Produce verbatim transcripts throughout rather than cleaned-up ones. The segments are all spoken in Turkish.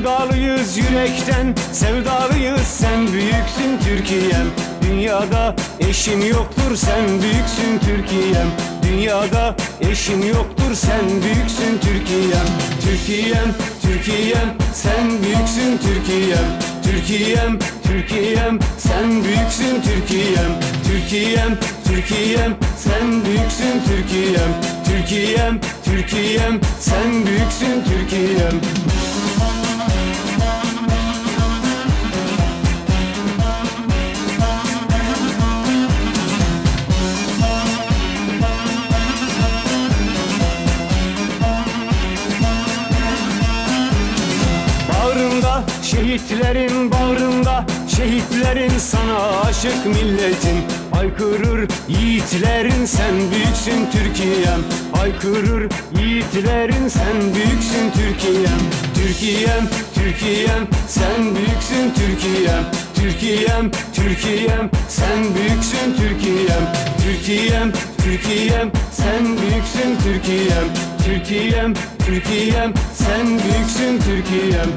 Sevdalıyız yürekten, sevdalıyız, sen büyüksün Türkiye'm. Dünyada eşin yoktur, sen büyüksün Türkiye'm. Dünyada eşin yoktur, sen büyüksün Türkiye'm. Türkiye'm, Türkiye'm, sen büyüksün Türkiye'm. Türkiye'm, Türkiye'm, sen büyüksün Türkiye'm. Türkiye'm, Türkiye'm, sen büyüksün Türkiye'm. Türkiye'm, Türkiye'm, sen büyüksün Türkiye'm. Bağrında şehitlerin, bağrında şehitlerin, sana aşık milletin. Haykırır yiğitlerin, sen büyüksün Türkiye'm. Haykırır yiğitlerin, sen büyüksün Türkiye'm. Türkiye'm, Türkiye'm, sen büyüksün Türkiye'm. Türkiye'm, Türkiye'm, sen büyüksün Türkiye'm. Türkiye'm, Türkiye'm, sen büyüksün Türkiye'm. Türkiye'm, Türkiye'm, sen büyüksün Türkiye'm.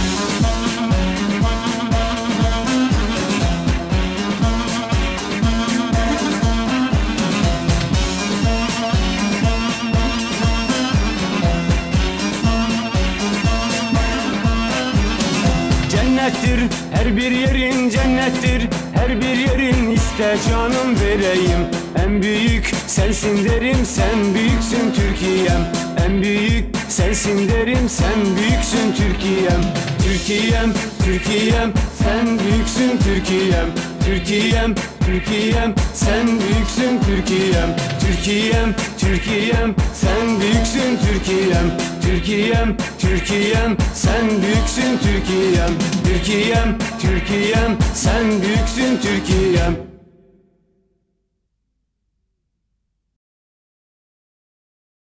Cennettir her bir yerin, cennettir her bir yerin, iste canım vereyim. En büyük sensin derim, sen büyüksün Türkiye'm. En büyük sensin derim, sen büyüksün Türkiye'm. Türkiye'm, Türkiye'm, sen büyüksün Türkiye'm. Türkiye'm, Türkiye'm, sen büyüksün Türkiye'm. Türkiye'm, Türkiye'm, sen büyüksün Türkiye'm. Türkiye'm, Türkiye'm, sen büyüksün Türkiye'm. Türkiye'm, Türkiye'm, sen büyüksün Türkiye'm.